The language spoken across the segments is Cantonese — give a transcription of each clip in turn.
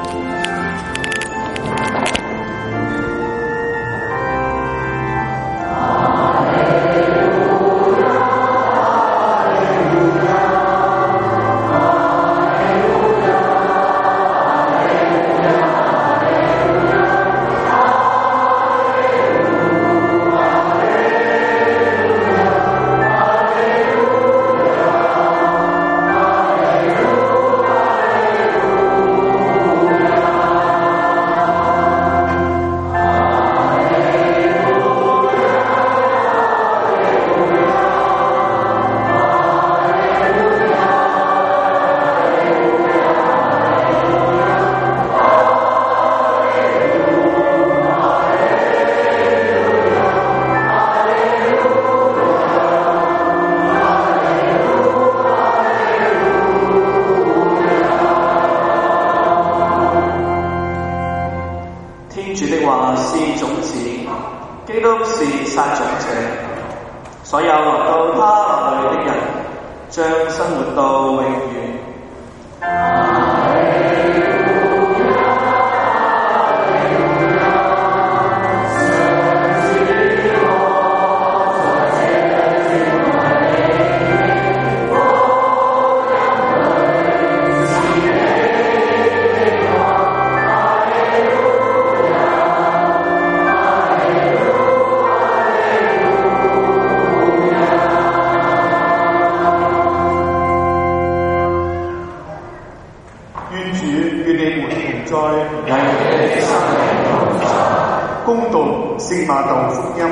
所有來到他那裏的人，將生活到永遠。 恭讀聖馬竇福音，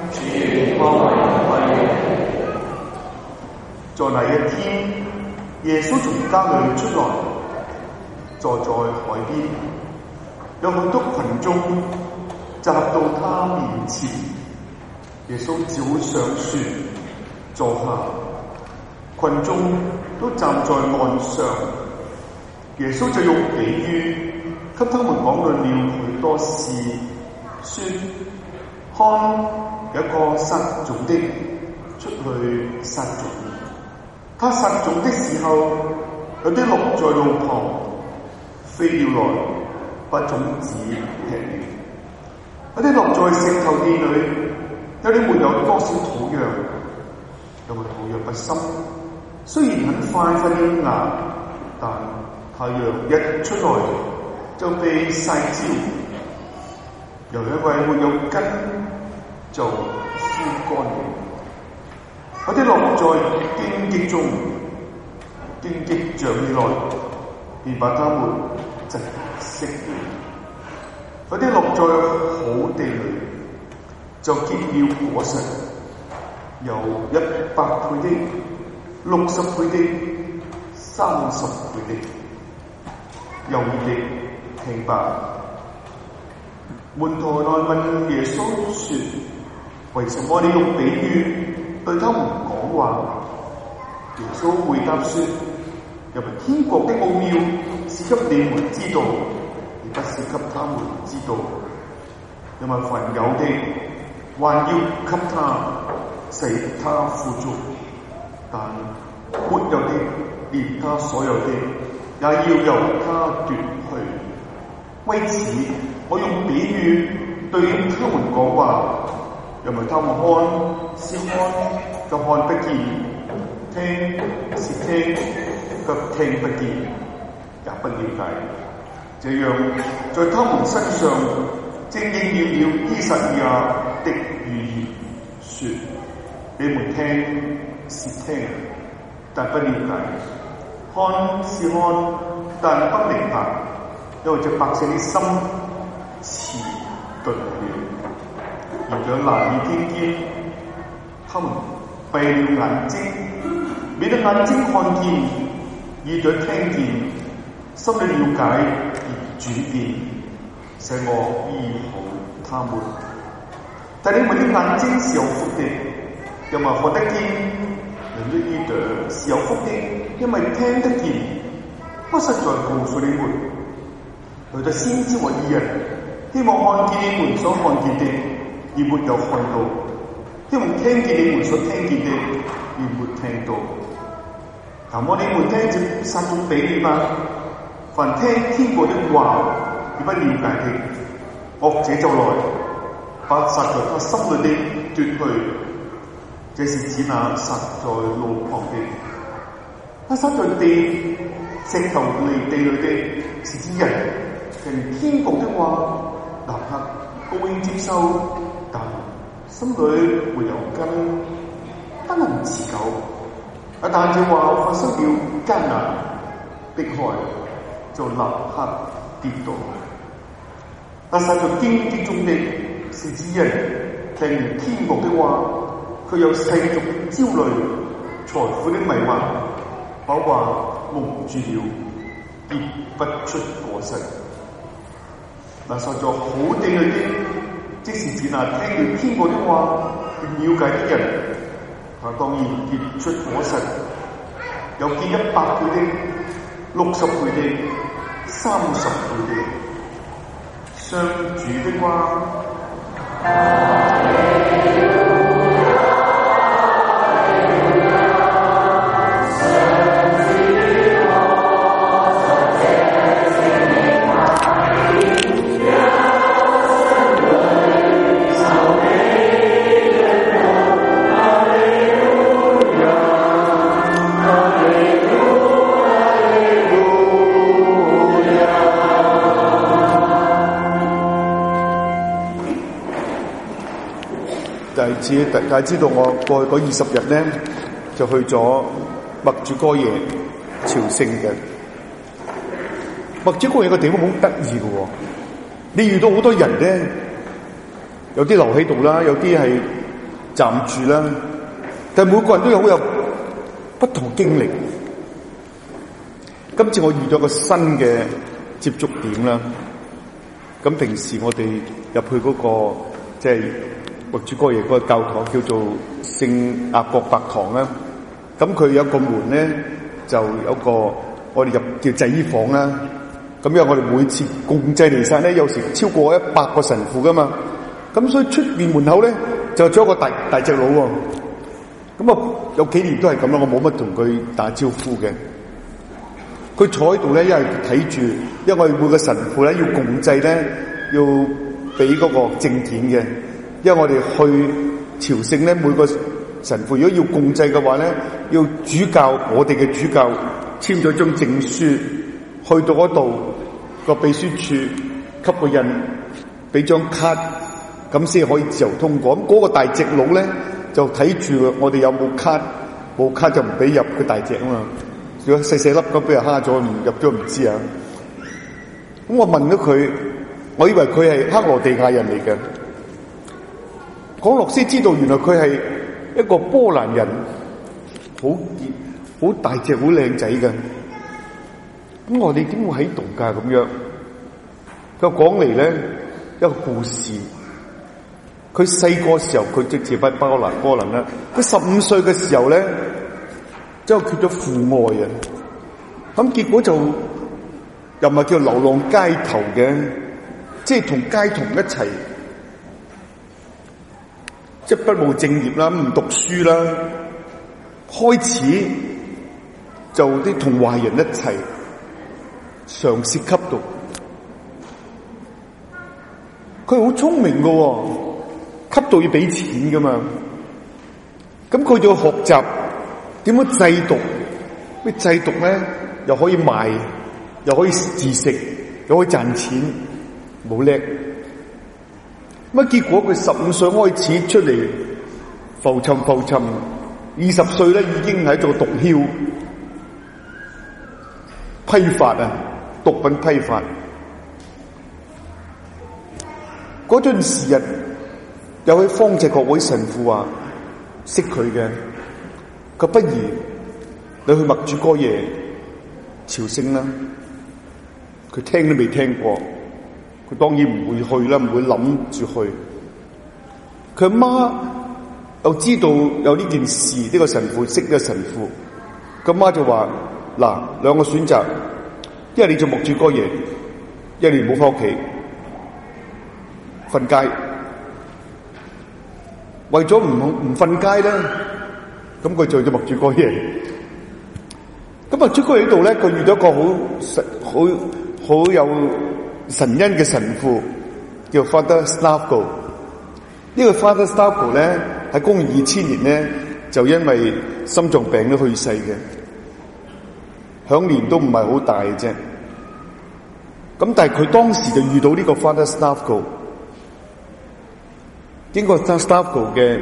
在那一天，耶穌從家裏出來，坐在海邊，有很多群眾集合到他面前。耶穌召上船坐下，群眾都站在岸上。耶穌就用比喻給他們講論了許多事，說：看，有一個撒種的出去撒種，他撒種的時候，有啲落在路旁，飛鳥來把種子吃了；有啲落在石頭地裏，有啲沒有多少土壤，因為土壤不深，雖然很快發了芽，但太陽一出來就被曬焦，又因為沒有根就枯乾了。有啲落在荊棘中，荊棘長起來，便把它們窒息了。有啲落在好地裏，就結了果實，有100倍的、60倍的、30倍的。有意的聽吧。門徒來問耶穌說：為什麼你用比喻對他們講話？耶穌回答說：因為天國的奧妙是給你們知道，而不是給他們知道。因為凡有的還要給他，使他富足；但沒有的，連他所有的也要由他奪去。為此，我用比喻對他們講話，因為他們看是看，卻看不見；聽是聽，卻聽不見，也不了解。這樣，在他們身上正應驗了依撒意亞的預言，說：你們聽是聽，但不了解；看是看，但不明白，因為這百姓的心遲鈍了，耳朵難以聽見，他們閉了眼睛，免得眼睛看見，耳朵聽見，心裏了解而轉變，使我醫好他們。但你們的眼睛是有福的，因為看得見；人的耳朵是有福的，因為聽得見。我實在告訴你們，許多先知和義人希望看見你們所看見的，而沒有看到；希望聽見你們所聽見的，而沒聽到。那麼你們聽這撒種比喻吧。 凡聽天國的話而不了解的，惡者就來，把撒在他心裏的奪去。這是指那撒在路旁的。那撒在地石頭離地裏的，是指人聽天國的話，立刻高興接受，但心裏沒有根，不能持久。一旦這話發生了艱難迫害，就立刻跌倒。那撒在荊棘中的，是指人聽完天國的話，佢有世俗焦慮、財富的迷惑，把話蒙住了，結不出果實。那撒在好地裏的，即是指那聽了天國的話而了解的人，他當然結出果實，有結100倍的、60倍的、30倍的。上主的話。大家知道我過去嗰20日咧，就去咗默主哥耶朝聖嘅。默主哥耶個地方好得意嘅，你遇到好多人咧，有啲留喺度啦，有啲係暫住啦，但係每個人都有好有不同經歷。今次我遇到個新嘅接觸點啦，咁平時我哋入去嗰個即係默主哥耶嗰個教堂叫做聖雅各伯堂啦，咁佢有個門咧，就有個我哋入叫祭衣房啦。咁因為我哋每次共祭彌撒咧，有時超過100個神父噶嘛，咁所以出面門口咧就做一個大隻佬喎。咁啊有幾年都係咁啦，我冇乜同佢打招呼嘅。佢坐喺度咧，因為睇住，因為我哋每個神父咧要共祭咧，要俾嗰個證件嘅。因為我哋去朝聖咧，每個神父如果要共祭嘅話咧，要主教我哋嘅主教簽咗張證書，去到嗰度個秘書處吸個印，俾張卡，咁先可以自由通過。咁嗰個大隻佬咧就睇住我哋有冇卡，冇卡就唔俾入個大隻啊嘛。如果細細粒咁俾人蝦咗，唔入咗唔知啊。咁我問咗佢，我以為佢係克羅地亞人嚟嘅。講落先知道，原來佢係一個波蘭人，好大隻、好靚仔嘅。咁我哋點會喺度㗎？咁樣佢講嚟咧一個故事。佢細個時候，佢直接喺波蘭啦。佢15歲嘅時候咧，之後缺咗父愛啊。咁結果就又唔係叫流浪街頭嘅，即係同街童一齊。即係不務正業啦，唔讀書啦，開始就啲同壞人一齊嘗試吸毒。佢好聰明㗎，吸毒要俾錢㗎嘛。咁佢就要學習點樣製毒，咩製毒咧又可以賣，又可以自食，又可以賺錢，冇叻。乜結果佢15歲開始出嚟浮沉，20歲咧已經係做毒梟批發啊，毒品批發。嗰陣時日有位方濟各會神父話識佢嘅，佢不如你去默主哥耶朝聖啦。佢聽都未聽過。佢當然唔會去啦，唔會諗住去。佢阿媽又知道有呢件事，呢個神父識呢個神父，佢阿媽就話：嗱，兩個選擇，一係你做默主哥耶，一係你唔好翻屋企瞓街。為咗唔瞓街咧，咁佢做咗默主哥耶。 咁啊，出去呢度咧，佢遇到一個好有神恩嘅神父，叫 Father Slavko。呢個 Father Slavko 咧喺公元2000年咧就因為心臟病都去世嘅，享年都唔係好大嘅啫。咁但係佢當時就遇到呢個 Father Slavko， 經過 Father Slavko 嘅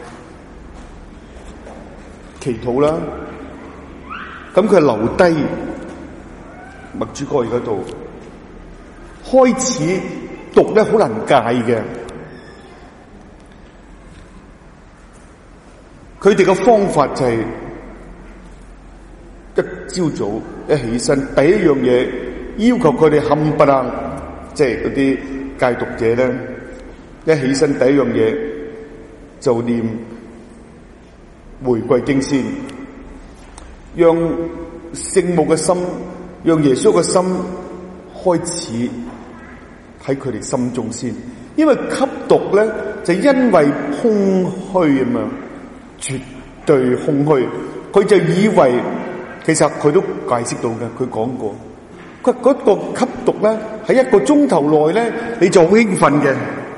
祈禱啦，咁佢留低默主哥兒嗰度，開始讀咧好難戒嘅。佢哋嘅方法就係一朝早一起身，第一樣嘢要求佢哋冚唪唥，即係嗰啲戒毒者咧，一起身第一樣嘢就念玫瑰經先，讓聖母嘅心，讓耶穌嘅心開始喺佢哋心中先。因為吸毒咧就因為空虛啊嘛，絕對空虛。佢就以為，其實佢都解釋到嘅，佢講過，佢嗰個吸毒咧喺1個鐘頭內咧你就好興奮嘅。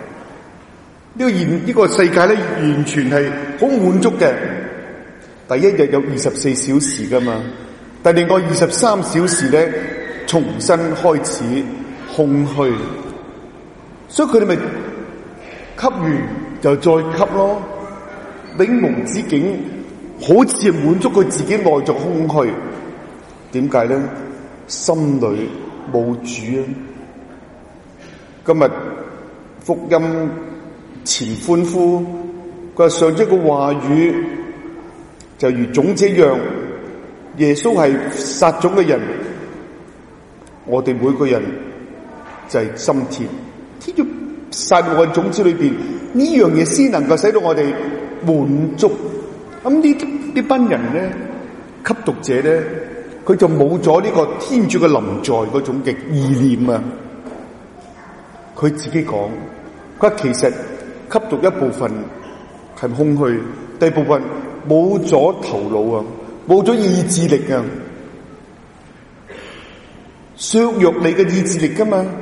呢個世界咧完全係好滿足嘅。第一日有24小時噶嘛，但另外23小時咧重新開始空虛，所以佢哋咪吸完就再吸咯，永無止境，好似係滿足佢自己內在空虛。點解咧？心裏冇主啊！今日福音前歡呼，佢話上一個話語就如種子一樣，耶穌係撒種嘅人，我哋每個人就係心田，天要撒落嘅種子裏邊，呢樣嘢先能夠使到我哋滿足。咁呢班人咧，吸毒者咧，佢就冇咗呢個天主嘅臨在嗰種嘅意念啊！佢自己講，佢話其實吸毒一部分係空虛，第二部分冇咗頭腦啊，冇咗意志力啊，削弱你嘅意志力噶嘛。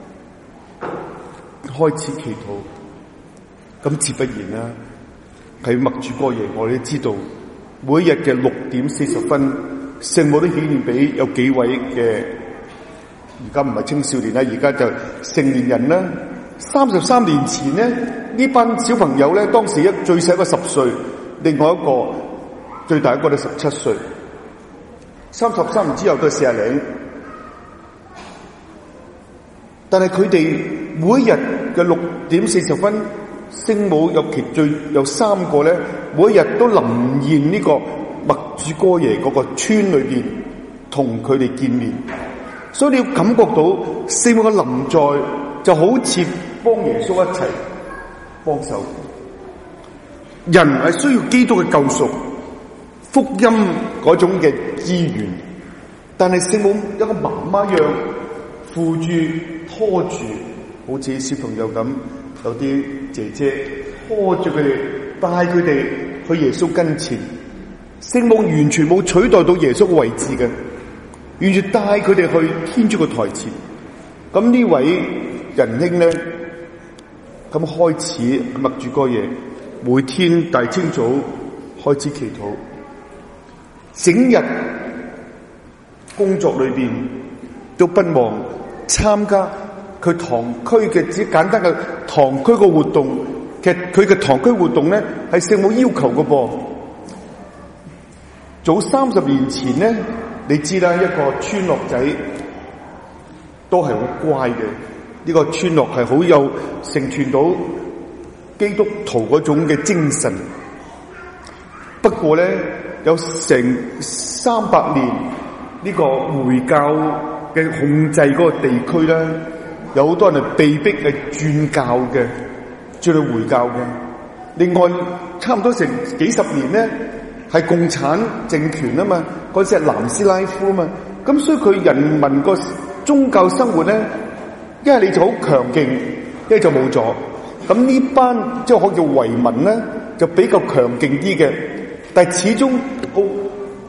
開始祈禱，咁自不然啦。喺默主哥耶，我哋都知道，每日嘅6:40，聖母都顯現俾有幾位嘅，而家唔係青少年啦，而家就成年人啦。33年前咧，呢班小朋友咧，當時最細一個10歲，另外一個最大一個都17歲，33年之後都係40零。但係佢哋每日嘅6:40，聖母有3個咧，每日都臨現呢個默主哥耶嗰個村裏邊同佢哋見面，所以你要感覺到聖母嘅臨在，就好似幫耶穌一齊幫手。人係需要基督嘅救贖、福音嗰種嘅資源，但係聖母一個媽媽樣扶住、拖住，好似小朋友咁，有啲姐姐拖住佢哋，帶佢哋去耶穌跟前。聖母完全冇取代到耶穌嘅位置嘅，完全帶佢哋去天主嘅台前。咁呢位仁兄咧，咁開始默主哥耶，每天大清早開始祈禱，整日工作裏邊都不忘參加佢堂區嘅只簡單嘅堂區嘅活動。其實佢嘅堂區活動咧係聖母要求嘅噃。早30年前咧，你知啦，一個村落仔都係好乖嘅。呢個村落係好有承傳到基督徒嗰種嘅精神。不過咧，有成300年呢個回教嘅控制嗰個地區咧，有好多人係被逼係轉教嘅，轉去回教嘅。另外，差唔多成幾十年咧，係共產政權啊嘛，嗰陣時係南斯拉夫啊嘛，咁所以佢人民個宗教生活咧，一係你就好強勁，一係就冇咗。咁呢班即係可以叫遺民咧，就比較強勁啲嘅，但係始終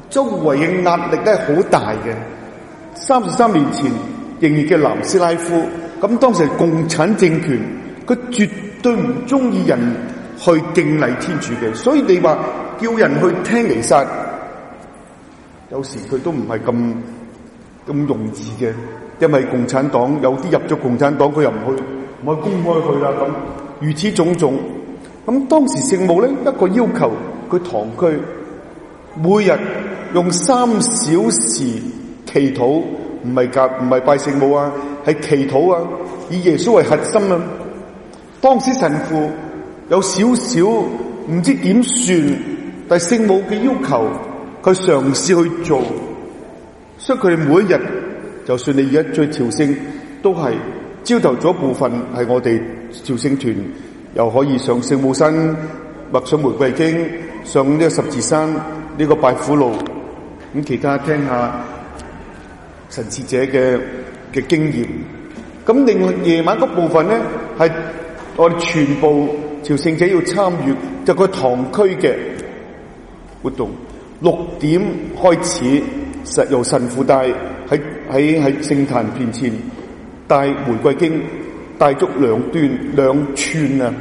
周圍嘅壓力咧好大嘅。33年前仍然嘅南斯拉夫，咁當時係共產政權，佢絕對唔中意人去敬禮天主嘅，所以你話叫人去聽彌撒，有時佢都唔係咁容易嘅，因為共產黨有啲入咗共產黨，佢又唔去公開去啦，咁如此種種。咁當時聖母咧一個要求，佢堂區每日用3小時祈禱，唔係拜聖母啊，係祈禱啊，以耶穌為核心啊。當時神父有少少唔知點算，但係聖母嘅要求，佢嘗試去做，所以佢哋每一日，就算你而家最朝聖，都係朝頭早部分係我哋朝聖團，又可以上聖母山默想玫瑰經，上呢個十字山呢個拜苦路，咁期間聽下神視者嘅經驗。咁另外夜晚嗰部分咧，係我哋全部朝聖者要參與，就個堂區嘅活動。6點開始，由神父帶喺聖壇面前帶玫瑰經，帶足2寸啊，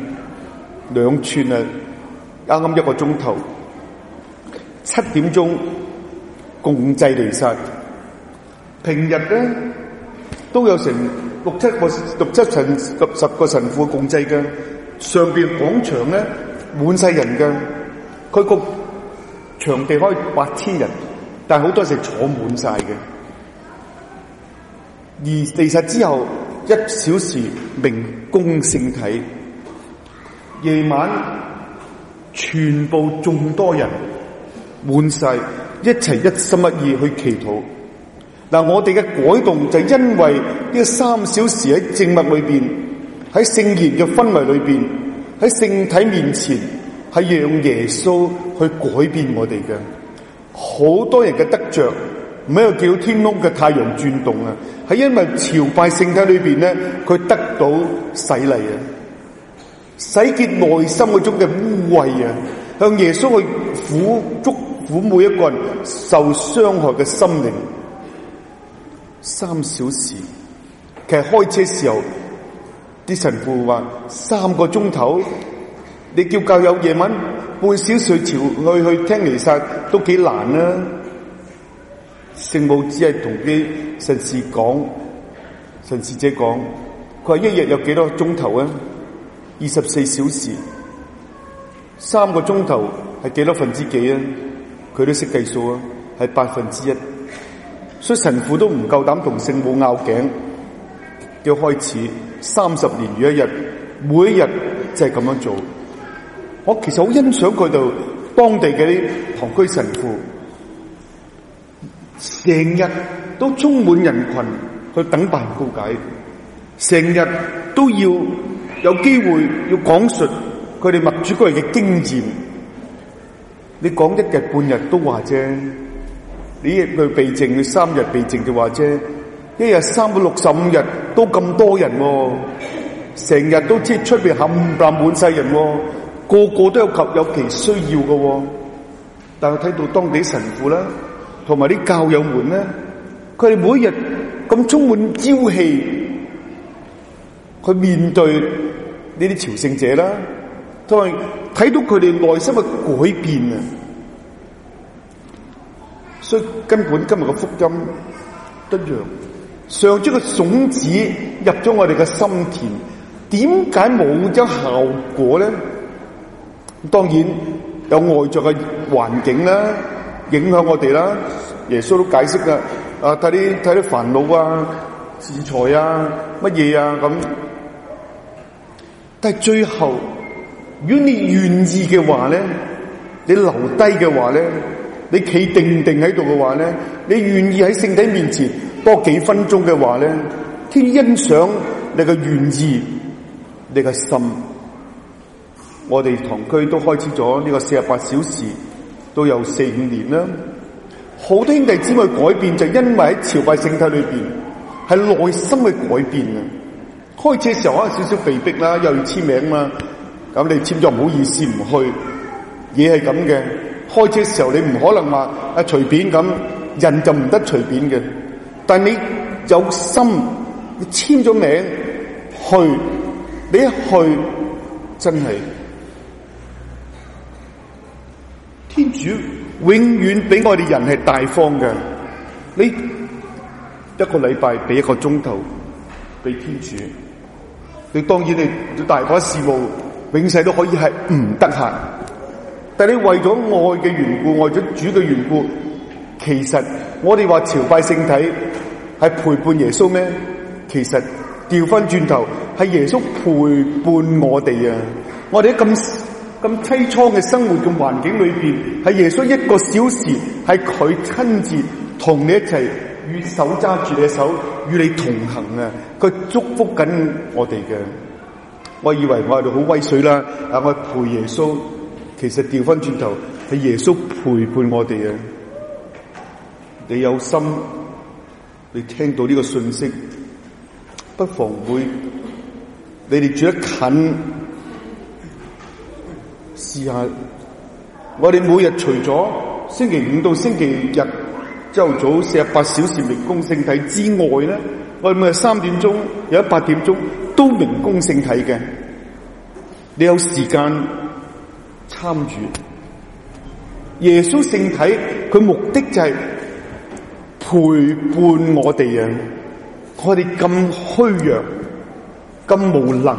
啱啱1個鐘頭。7點鐘共祭彌撒。平日咧都有成6、10個神父共祭嘅，上邊廣場咧滿晒人嘅，佢個場地可以8000人，但係好多時坐滿晒嘅。而彌撒之後1小時明供聖體，夜晚全部眾多人滿晒，一齊一心一意去祈禱。嗱，我哋嘅改動就因為呢3小時喺靜默裏邊，喺聖言嘅氛圍裏邊，喺聖體面前，係讓耶穌去改變我哋嘅。好多人嘅得着唔係因為叫天空嘅太陽轉動啊，係因為朝拜聖體裏邊咧，佢得到洗禮啊，洗潔內心嗰種嘅污穢啊，向耶穌去撫每一個人受傷害嘅心靈。3小時，其實開車時候啲神父話3個鐘頭，你叫教友夜晚半小時去聽彌撒都幾難啊。聖母只係同啲神視者講，佢話一日有幾多個鐘頭啊？24小時，3個鐘頭係幾多分之幾啊？佢都識計數啊，係1/8。所以神父都唔夠膽同聖母拗頸，要開始30年如一日，每一日就係咁樣做。我其實好欣賞佢哋當地嘅啲堂區神父，成日都充滿人群去等辦告解，成日都要有機會要講述佢哋默主嗰日嘅經驗。你講1日半日都話啫。你一日避靜，你3日避靜就話啫，一日365日都咁多人喎，成日都即係出邊冚唪唥滿晒人喎，個個都有其需要嘅喎。但係睇到當地神父啦，同埋啲教友們咧，佢哋每日咁充滿朝氣去面對呢啲朝聖者啦，同埋睇到佢哋內心嘅改變啊！所以根本今日嘅福音一樣，上咗個種子入咗我哋嘅心田，點解冇咗效果咧？當然有外在嘅環境啦，影響我哋啦。耶穌都解釋啦，睇啲煩惱啊、錢財啊、乜嘢啊咁。但係最後，如果你願意嘅話咧，你留低嘅話咧，你企定喺度嘅話咧，你願意喺聖體面前多幾分鐘嘅話咧，天欣賞你嘅願意，你嘅心。我哋堂區都開始咗呢個48小時，都有4、5年啦。好多兄弟姊妹改變，就因為喺朝拜聖體裏邊係內心嘅改變啊！開始嘅時候可能少少被逼啦，又要簽名嘛，咁你簽咗唔好意思唔去，嘢係咁嘅。 開車嘅時候你唔可能話隨便咁，人就唔得隨便嘅。但你有心，你簽咗名去，你一去真係天主永遠俾我哋人係大方嘅。你一個禮拜俾1個鐘頭俾天主，你當然你大把事務永世都可以係唔得閒，但你為咗愛嘅緣故，為咗主嘅緣故，其實我哋話朝拜聖體係陪伴耶穌咩？其實調翻轉頭係耶穌陪伴我哋啊！我哋喺咁淒愴嘅生活嘅環境裏邊，係耶穌1個小時，係佢親自同你一齊，與手揸住你嘅手，與你同行啊！佢祝福緊我哋嘅。我以為我哋好威水啦，我陪耶穌，其實調翻轉頭係耶穌陪伴我哋啊！你有心，你聽到呢個信息，不妨會你哋住得近，試下。我哋每日除咗星期5到星期日朝頭早48小時明供聖體之外咧，我哋每日3點鐘有8點鐘都明供聖體嘅。你有時間參與耶穌聖體，佢目的就係陪伴我哋啊！我哋咁虛弱、咁無能，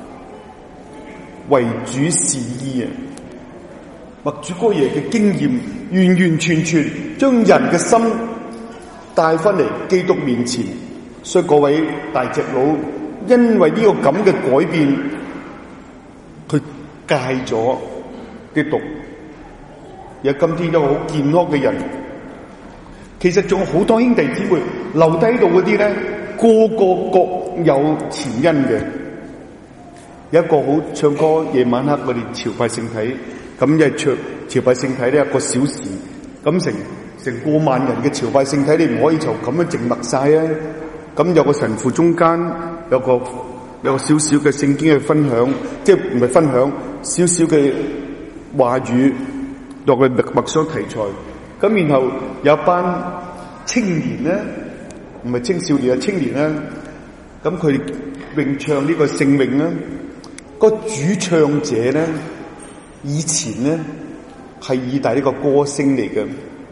為主事依啊！默主哥爺嘅經驗，完完全全將人嘅心帶翻嚟基督面前。所以各位大隻佬，因為呢個咁嘅改變，佢戒咗啲毒。有今天有好健康嘅人，其實仲有好多兄弟姊妹留低喺度嗰啲咧，個個各有前因嘅。有一個好唱歌，夜晚黑我哋朝拜聖體。咁一朝拜聖體呢1個小時，咁成過萬人嘅朝拜聖體，你唔可以就咁樣靜默晒啊！咁有個神父中間有個少少嘅聖經嘅分享，即係唔係分享，少少嘅話語落去默想題材。咁然後有一班青年咧，唔係青少年啊，青年咧，咁佢詠唱呢個聖詠咧，個主唱者咧。以前咧係意大利個歌星嚟嘅，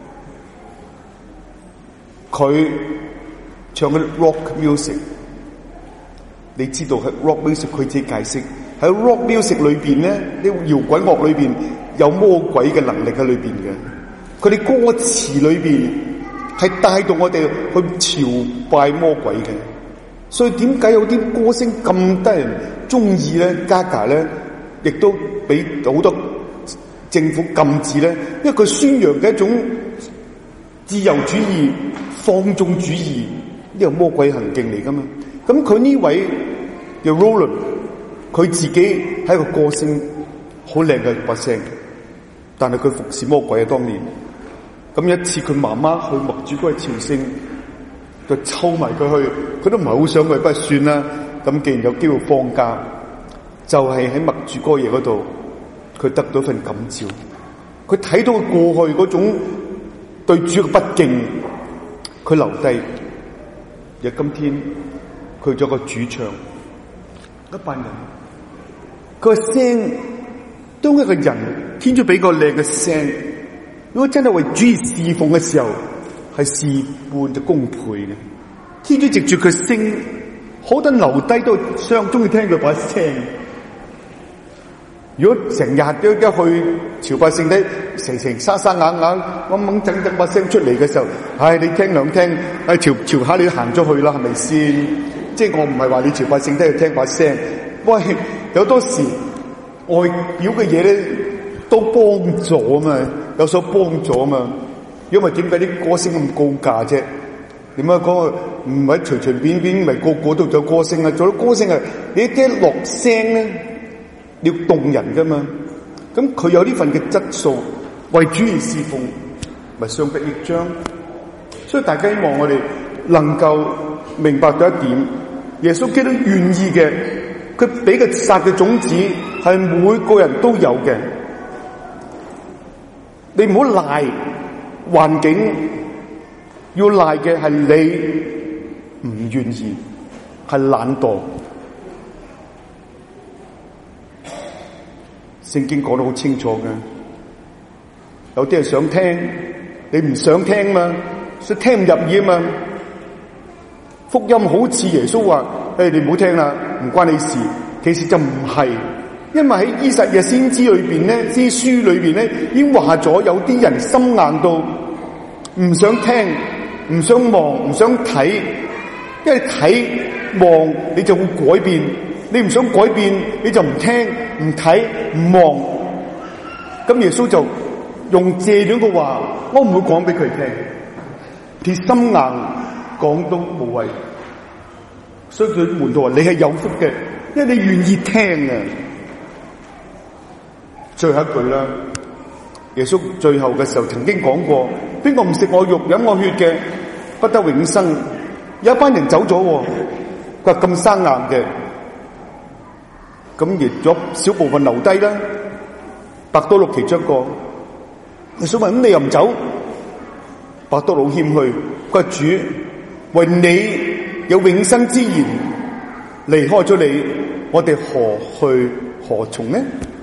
佢唱嘅 rock music， 你知道係 rock music， 佢自己解釋喺 rock music 裏邊咧，呢搖滾樂裏邊有魔鬼嘅能力喺裏邊嘅，佢哋歌詞裏邊係帶動我哋去朝拜魔鬼嘅，所以點解有啲歌星咁得人中意咧？Gaga 咧？亦都俾好多政府禁止咧，因為佢宣揚嘅一種自由主義、放縱主義，呢個魔鬼行徑嚟噶嘛。咁佢呢位叫 Roland， 佢自己係一個歌星，好靚嘅把聲，但係佢服侍魔鬼啊！當年咁一次，佢媽媽去默主哥去朝聖，就湊埋佢去，佢都唔係好想去，不過算啦。咁既然有機會放假。就係喺默主哥爺嗰度，佢得到份感召，佢睇到佢過去嗰種對主嘅不敬，佢留低。而今天佢做個主唱，一班人，佢個聲，當一個人天主俾個靚嘅聲，如果真係為主侍奉嘅時候，係事半就功倍嘅。天主藉住佢聲，好多人留低都相中意聽佢把聲。如果成日都一去朝拜聖體，成沙沙啞啞、掹掹整整把聲出嚟嘅時候，你聽兩聽，朝下你都行咗去啦，係咪先？即係我唔係話你朝拜聖體去聽把聲，喂，有多時外表嘅嘢咧都幫助啊嘛，有所幫助啊嘛。因為點解啲歌星咁高價啫？點解講唔係隨隨便便，咪個個都做歌星啊？做到歌星啊，你一聽落聲咧。要動人噶嘛？咁佢有呢份嘅質素，為主而侍奉，咪相得益彰。所以大家希望我哋能夠明白到一點，耶穌基督願意嘅，佢俾嘅撒嘅種子係每個人都有嘅。 你唔好賴環境，要賴嘅係你唔願意，係懶惰。聖經講得好清楚嘅，有啲係想聽，你唔想聽嘛，所以聽唔入耳嘛。福音好似耶穌話：你唔好聽啦，唔關你事。其實就唔係，因為喺以賽亞先知裏邊咧，啲書裏邊咧，已經話咗有啲人心硬到唔想聽、唔想望、唔想睇，因為睇望你就會改變，你唔想改變你就唔聽、唔睇、唔望。咁耶穌就用這兩個話，我唔會講俾佢聽，鐵心硬講都無謂。所以佢門徒話：你係有福嘅，因為你願意聽啊。最後一句啦，耶穌最後嘅時候曾經講過：邊個唔食我肉、飲我血嘅，不得永生。有一班人走咗，佢話咁生硬嘅，咁亦咗少部分留低啦。伯多祿其中一個，耶穌問：咁你又唔走？伯多祿謙虛，佢話：主，為你有永生之言，離開咗你，我哋何去何從呢？